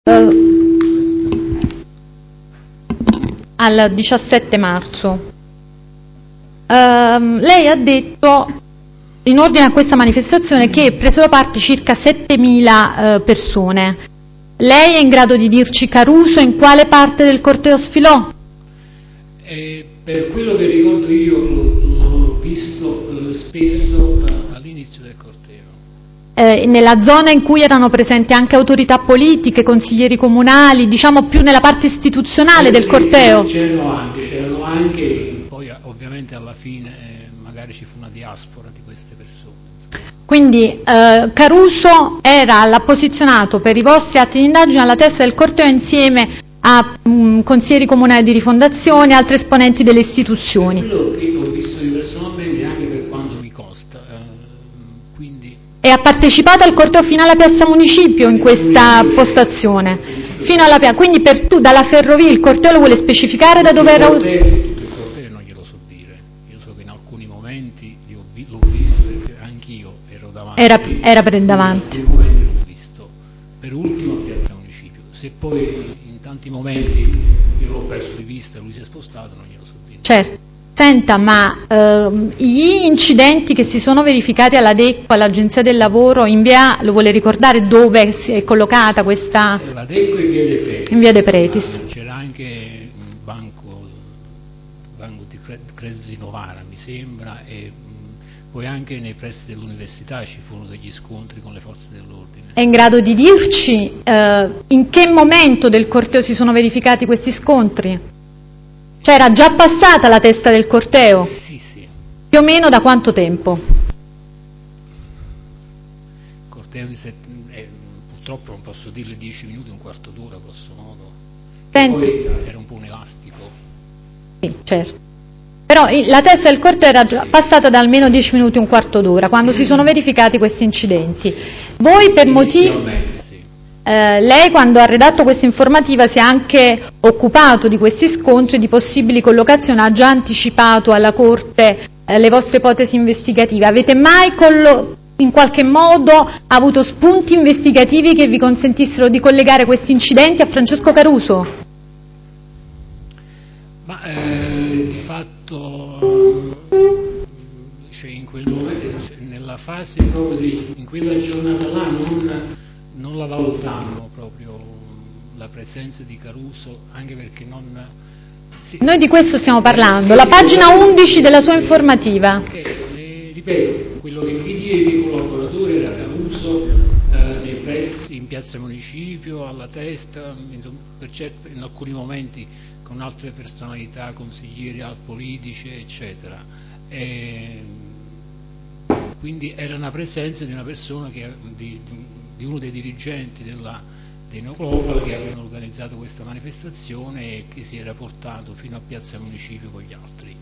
al 17 marzo. Lei ha detto, in ordine a questa manifestazione, che presero parte circa 7.000 persone. Lei è in grado di dirci, Caruso, in quale parte del corteo sfilò? Per quello che ricordo io l'ho visto spesso all'inizio del corteo. Nella zona in cui erano presenti anche autorità politiche, consiglieri comunali, diciamo più nella parte istituzionale del corteo? Sì, c'erano anche, poi ovviamente alla fine magari ci fu una diaspora di queste persone. Insomma. Quindi Caruso era posizionato per i vostri atti di indagine alla testa del corteo insieme a consiglieri comunali di Rifondazione e altri esponenti delle istituzioni. Quello che ho visto io personalmente, anche per quanto mi costa. Quindi... E ha partecipato al corteo fino alla Piazza Municipio in questa postazione? Fino alla piazza. Quindi dalla ferrovia il corteo lo vuole specificare da dove era? Tutto il corteo non glielo so dire. Io so che in alcuni momenti l'ho visto perché anch'io ero davanti. Era per davanti. In alcuni momenti l'ho visto. Per ultimo a Piazza Municipio. Se poi in tanti momenti io l'ho perso di vista e lui si è spostato, non glielo so dire. Certo. Senta, ma gli incidenti che si sono verificati alla DECO, all'Agenzia del Lavoro, in via, lo vuole ricordare dove si è collocata questa? La DECO in via De Pretis. In via De Pretis. C'era anche un banco di credito di Novara, mi sembra, e poi anche nei pressi dell'università ci furono degli scontri con le forze dell'ordine. È in grado di dirci in che momento del corteo si sono verificati questi scontri? Cioè era già passata la testa del corteo? Sì. Più o meno da quanto tempo? Il corteo purtroppo non posso dirle 10 minuti, un quarto d'ora, grosso modo. Poi era un po' un elastico. Sì, certo. Però la testa del corteo era già passata da almeno 10 minuti, un quarto d'ora, quando si sono verificati questi incidenti. Voi per motivi... lei quando ha redatto questa informativa si è anche occupato di questi scontri, di possibili collocazioni, ha già anticipato alla Corte le vostre ipotesi investigative. Avete mai in qualche modo avuto spunti investigativi che vi consentissero di collegare questi incidenti a Francesco Caruso? Ma di fatto cioè in quel momento, nella fase proprio in quella giornata là non la valutammo proprio la presenza di Caruso, anche perché non... Sì. Noi di questo stiamo parlando, la pagina 11 della sua informativa. Ripeto, quello che mi dicevi, il collaboratore era Caruso, nei pressi, in Piazza Municipio, alla testa, insomma, in alcuni momenti con altre personalità, consiglieri politici, eccetera. Quindi era una presenza di una persona di uno dei dirigenti dei No Global che avevano organizzato questa manifestazione e che si era portato fino a Piazza Municipio con gli altri.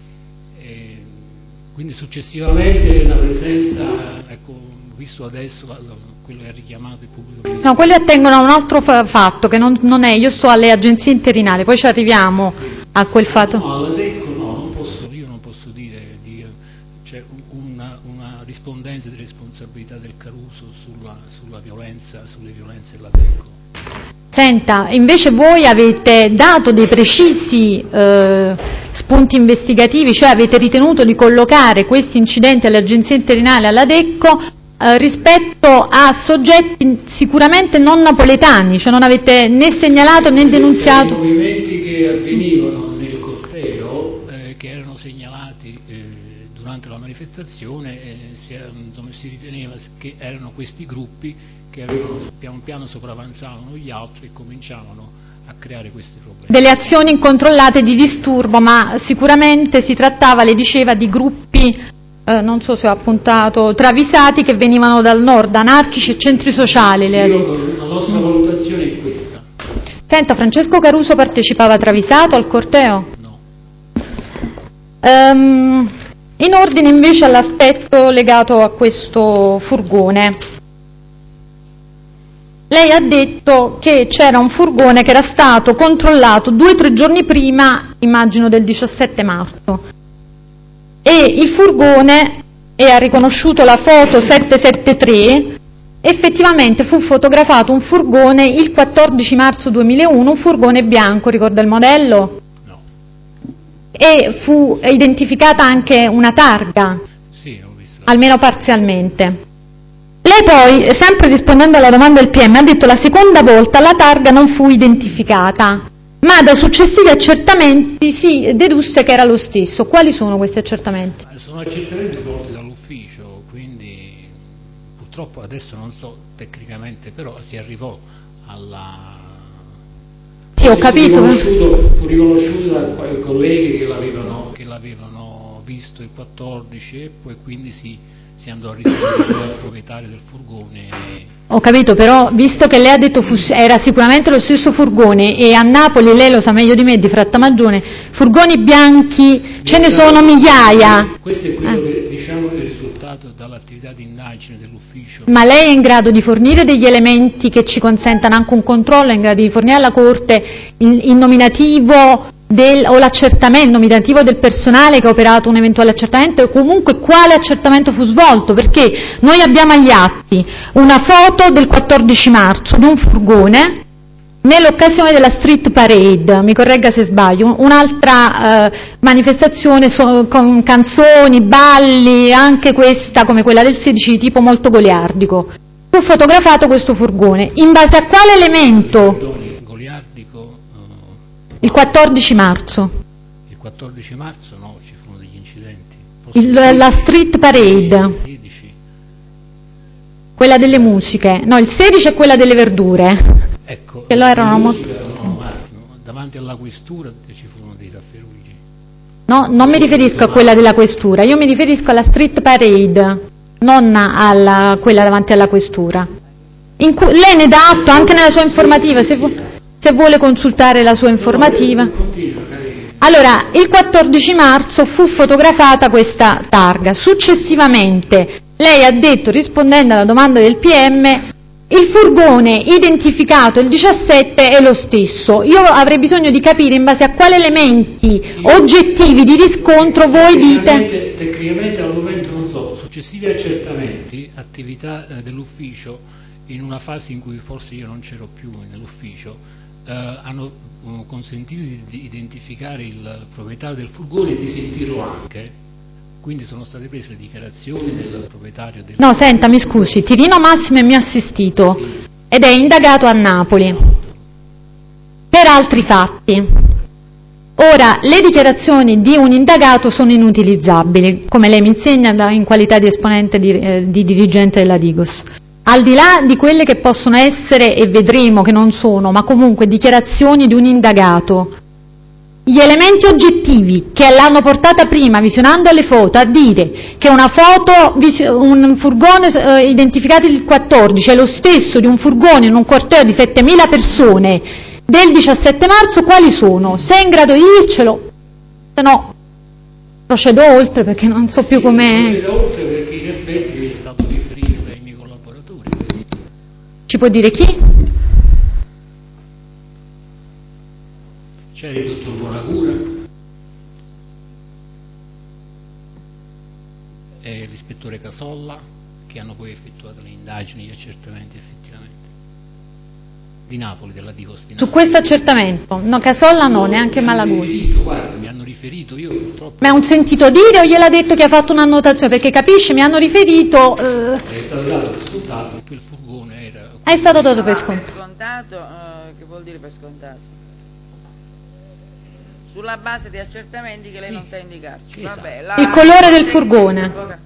Quindi successivamente la presenza, ecco, visto adesso quello che ha richiamato il pubblico ministero. No, quelli attengono a un altro fatto che non è, io sto alle agenzie interinali, poi ci arriviamo a quel fatto. No, alla DECO no, io non posso dire c'è una rispondenza di responsabilità del Caruso sulla violenza, sulle violenze della DECO. Senta, invece voi avete dato dei precisi spunti investigativi, cioè avete ritenuto di collocare questi incidenti alle agenzie interinali alla DECO rispetto a soggetti sicuramente non napoletani, cioè non avete né segnalato né denunziato. I movimenti che avvenivano nel corteo, che erano segnalati durante la manifestazione, si riteneva che erano questi gruppi che avevano piano piano sopravanzavano gli altri e cominciavano a creare questi problemi. Delle azioni incontrollate di disturbo, ma sicuramente si trattava, le diceva, di gruppi, non so se ho appuntato, travisati che venivano dal nord, anarchici e centri sociali. La nostra valutazione è questa. Senta, Francesco Caruso partecipava travisato al corteo? No. In ordine invece all'aspetto legato a questo furgone, lei ha detto che c'era un furgone che era stato controllato 2 o 3 giorni prima, immagino del 17 marzo, e il furgone, e ha riconosciuto la foto 773, effettivamente fu fotografato un furgone il 14 marzo 2001, un furgone bianco, ricorda il modello? No. E fu identificata anche una targa, sì, ho visto. Almeno parzialmente. Lei poi, sempre rispondendo alla domanda del PM, ha detto la seconda volta la targa non fu identificata, ma da successivi accertamenti si dedusse che era lo stesso. Quali sono questi accertamenti? Sono accertamenti svolti dall'ufficio, quindi purtroppo adesso non so tecnicamente, però si arrivò alla... Sì, ho capito. Fu riconosciuto da quei colleghi che l'avevano visto il 14 e poi quindi si andò a risalire al proprietario del furgone. Ho capito, però visto che lei ha detto era sicuramente lo stesso furgone e a Napoli, lei lo sa meglio di me, di Frattamaggiore, furgoni bianchi ce ne sono migliaia. Questo è quello che diciamo è il risultato dall'attività di indagine dell'ufficio. Ma lei è in grado di fornire degli elementi che ci consentano anche un controllo, è in grado di fornire alla Corte il nominativo o l'accertamento, il nominativo del personale che ha operato un eventuale accertamento e comunque quale accertamento fu svolto, perché noi abbiamo agli atti una foto del 14 marzo di un furgone nell'occasione della Street Parade, mi corregga se sbaglio, un'altra manifestazione con canzoni, balli, anche questa come quella del 16 di tipo molto goliardico. Fu fotografato questo furgone. In base a quale elemento? Goliardico? Il 14 marzo. Il 14 marzo no, ci furono degli incidenti. La Street Parade. Il 16. Quella delle musiche. No, il 16 è quella delle verdure. Ecco, che lo erano molto... davanti alla questura ci furono dei tafferugli. No, non mi riferisco a quella della questura, io mi riferisco alla Street Parade, non a quella davanti alla questura. Lei ne dà atto anche nella sua informativa, se vuole consultare la sua informativa. Allora, il 14 marzo fu fotografata questa targa. Successivamente, lei ha detto, rispondendo alla domanda del PM, il furgone identificato il 17 è lo stesso. Io avrei bisogno di capire in base a quali elementi oggettivi di riscontro voi dite. Tecnicamente al momento non so, successivi accertamenti, attività dell'ufficio, in una fase in cui forse io non c'ero più nell'ufficio, hanno consentito di identificare il proprietario del furgone e di sentirlo anche. Quindi sono state prese le dichiarazioni del proprietario del... No, senta, mi scusi, Tirino Massimo è mio assistito ed è indagato a Napoli per altri fatti. Ora, le dichiarazioni di un indagato sono inutilizzabili, come lei mi insegna in qualità di esponente di dirigente della Digos. Al di là di quelle che possono essere, e vedremo che non sono, ma comunque dichiarazioni di un indagato, gli elementi oggettivi che l'hanno portata prima, visionando le foto, a dire che una foto, un furgone identificato il 14 è lo stesso di un furgone in un corteo di 7.000 persone del 17 marzo, quali sono? Se è in grado di dircelo, se no procedo oltre perché non so più com'è. Procedo oltre perché in effetti è stato riferito dai miei collaboratori. Ci può dire chi? C'era il dottor Bonacura e l'ispettore Casolla che hanno poi effettuato le indagini, gli accertamenti effettivamente di Napoli, della Digos di Napoli. Su questo accertamento? No, Casolla no, neanche Malagudi. Mi hanno riferito, io purtroppo... Ma è un sentito dire o gliel'ha detto che ha fatto un'annotazione? Perché capisci, mi hanno riferito... È stato dato per scontato che quel furgone era... È stato dato per scontato. Che vuol dire per scontato? Sulla base di accertamenti che lei non sa indicarci. Esatto. Vabbè, Il colore del furgone.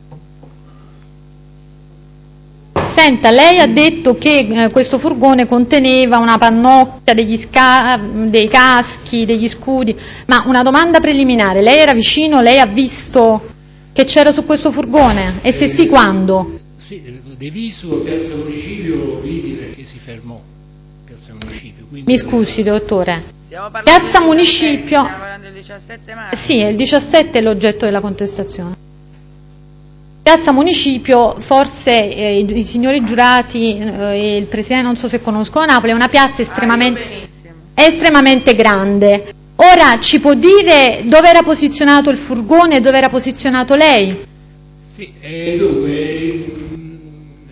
Senta, lei ha detto che questo furgone conteneva una pannocchia, dei caschi, degli scudi, ma una domanda preliminare, lei era vicino, lei ha visto che c'era su questo furgone? E se sì, quando? Sì, Deviso a Piazza Municipio vidi perché si fermò. Piazza Municipio. Mi scusi, dottore. Piazza Municipio. Stiamo parlando del 17 marzo. Sì, il 17 è l'oggetto della contestazione. Piazza Municipio, forse i signori giurati e il Presidente non so se conoscono Napoli, è una piazza estremamente grande. Ora ci può dire dove era posizionato il furgone e dove era posizionato lei? Sì, dunque,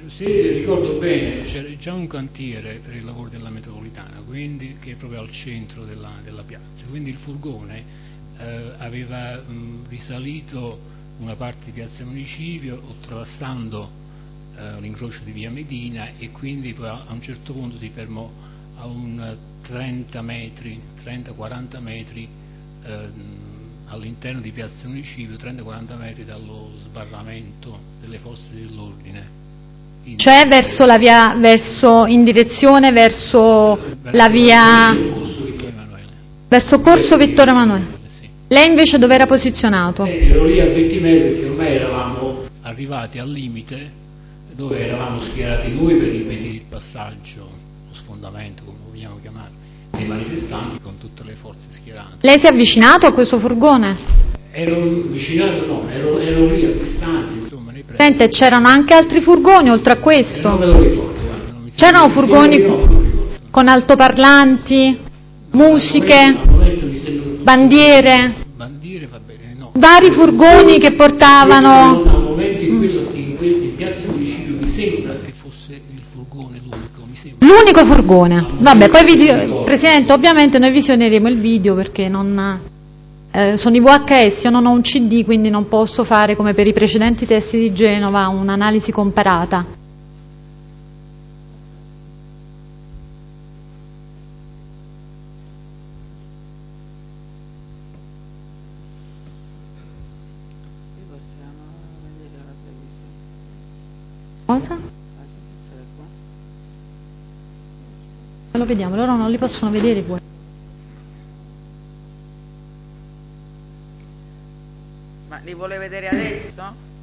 se ricordo bene c'era già un cantiere per il lavoro della metropolitana, quindi, che è proprio al centro della piazza, quindi il furgone aveva risalito una parte di piazza Municipio oltrepassando l'incrocio di via Medina e quindi poi a un certo punto si fermò a un 30-40 metri all'interno di piazza Municipio, 30-40 metri dallo sbarramento delle forze dell'ordine. Cioè verso la via, in direzione verso la via, verso Corso Vittorio Emanuele. Sì. Lei invece dove era posizionato? Ero lì a 20 metri perché ormai eravamo arrivati al limite dove eravamo schierati noi per impedire il passaggio, lo sfondamento, come lo vogliamo chiamare, dei manifestanti con tutte le forze schierate. Lei si è avvicinato a questo furgone? Ero avvicinato, no, ero lì a distanza, insomma, nei pressi. Sente, c'erano anche altri furgoni oltre a questo? Non me lo ricordo, guarda, non mi C'erano sembra- furgoni sì, no, non lo ricordo. con altoparlanti, musiche, Al momento mi sembra che- bandiere, Bandiere va bene, no. vari furgoni che portavano. Al momento in piazza Municipio mi sembra che fosse il furgone l'unico, mi sembra. L'unico furgone. Vabbè, poi Presidente, ovviamente noi visioneremo il video perché non sono i VHS, io non ho un CD, quindi non posso fare come per i precedenti testi di Genova un'analisi comparata. Qui possiamo vedere la televisione. Cosa? Essere qua. Lo vediamo, loro non li possono vedere poi. Ma li vuole vedere adesso?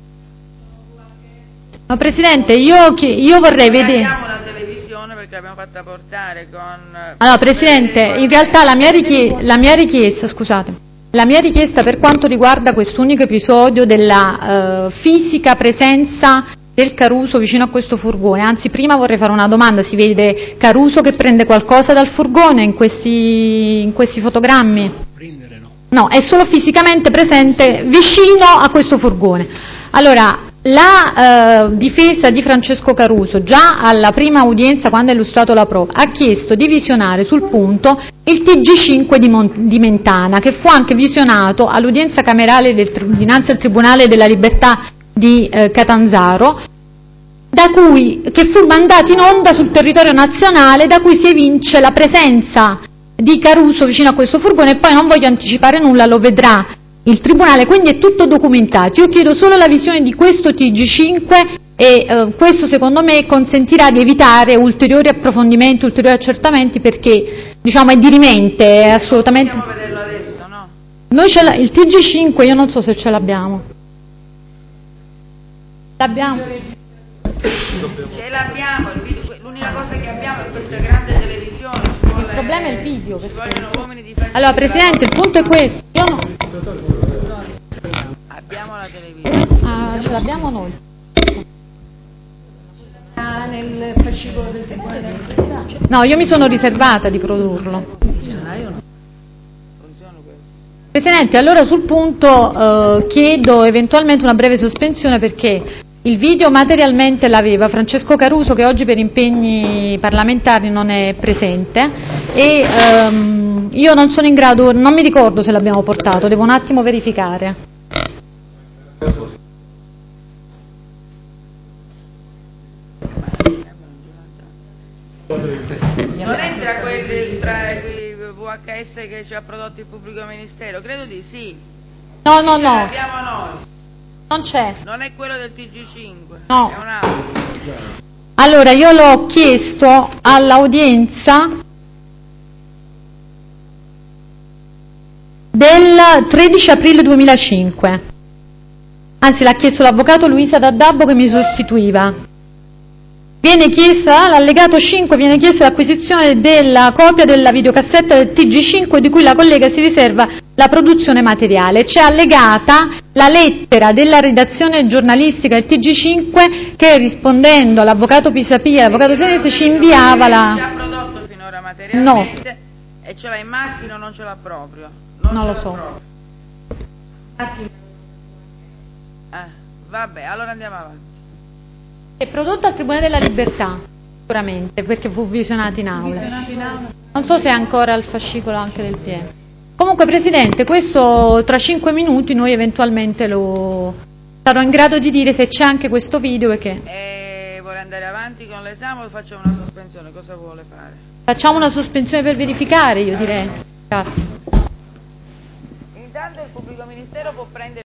Ma Presidente, io vorrei vedere. Abbiamo la televisione perché l'abbiamo fatta portare con... Allora Presidente, in realtà la mia richiesta, scusate, la mia richiesta per quanto riguarda quest'unico episodio della fisica presenza del Caruso vicino a questo furgone, anzi prima vorrei fare una domanda, si vede Caruso che prende qualcosa dal furgone in questi fotogrammi? Prendere no. No, è solo fisicamente presente vicino a questo furgone. Allora, la difesa di Francesco Caruso, già alla prima udienza, quando ha illustrato la prova, ha chiesto di visionare sul punto il TG5 di Mentana, che fu anche visionato all'udienza camerale dinanzi al Tribunale della Libertà di Catanzaro, che fu mandato in onda sul territorio nazionale, da cui si evince la presenza di Caruso vicino a questo furgone, e poi non voglio anticipare nulla, lo vedrà il Tribunale, quindi è tutto documentato. Io chiedo solo la visione di questo TG5 e questo secondo me consentirà di evitare ulteriori approfondimenti, ulteriori accertamenti, perché diciamo è dirimente, è assolutamente... Possiamo vederlo adesso, no? Noi il TG5 io non so se ce l'abbiamo. L'abbiamo? Ce l'abbiamo, il video, l'unica cosa che abbiamo è questa grande televisione. Il problema è il video. Ci vogliono uomini di fantasia. Allora Presidente, il punto è questo. Io no. Abbiamo la televisione. Ah, ce l'abbiamo noi. Nel fascicolo del No, io mi sono riservata di produrlo. Funziona questo. Presidente, allora sul punto chiedo eventualmente una breve sospensione perché il video materialmente l'aveva Francesco Caruso, che oggi per impegni parlamentari non è presente, e io non sono in grado, non mi ricordo se l'abbiamo portato, devo un attimo verificare. Non entra tra i VHS che ci ha prodotto il pubblico ministero? Credo di sì. No, Ce no. l'abbiamo noi. Non c'è. Non è quello del TG5. No. È un altro. Allora, io l'ho chiesto all'udienza del 13 aprile 2005. Anzi, l'ha chiesto l'avvocato Luisa D'Addabbo che mi sostituiva. Viene chiesta, l'allegato 5, viene chiesta l'acquisizione della copia della videocassetta del TG5 di cui la collega si riserva la produzione materiale. C'è allegata la lettera della redazione giornalistica del TG5 che, rispondendo all'avvocato Pisapia e all'avvocato Senese, ci inviava Ci ha la... prodotto finora materialmente e ce l'ha in macchina o non ce l'ha proprio? Non ce lo l'ha so. proprio. Vabbè, allora andiamo avanti. È prodotto al Tribunale della Libertà, sicuramente, perché fu visionato in aula. Non so se è ancora al fascicolo anche del PM. Comunque, Presidente, questo tra 5 minuti noi eventualmente lo sarò in grado di dire se c'è anche questo video e che... Vuole andare avanti con l'esame o facciamo una sospensione? Cosa vuole fare? Facciamo una sospensione per verificare, io direi. Grazie. Intanto il pubblico ministero può prendere